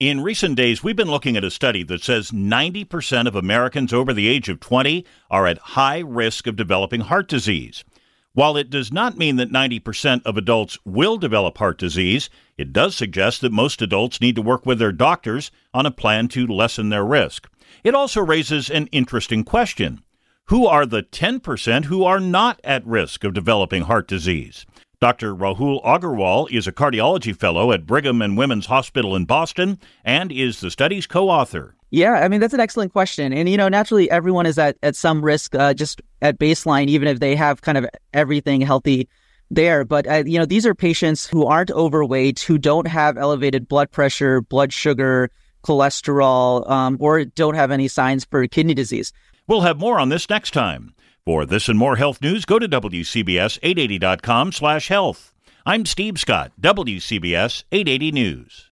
In recent days, we've been looking at a study that says 90% of Americans over the age of 20 are at high risk of developing heart disease. While it does not mean that 90% of adults will develop heart disease, it does suggest that most adults need to work with their doctors on a plan to lessen their risk. It also raises an interesting question. Who are the 10% who are not at risk of developing heart disease? Dr. Rahul Agarwal is a cardiology fellow at Brigham and Women's Hospital in Boston and is the study's co-author. Yeah, I mean, that's an excellent question. And, naturally, everyone is at some risk just at baseline, even if they have kind of everything healthy there. But, these are patients who aren't overweight, who don't have elevated blood pressure, blood sugar, cholesterol, or don't have any signs for kidney disease. We'll have more on this next time. For this and more health news, go to WCBS880.com/health. I'm Steve Scott, WCBS 880 News.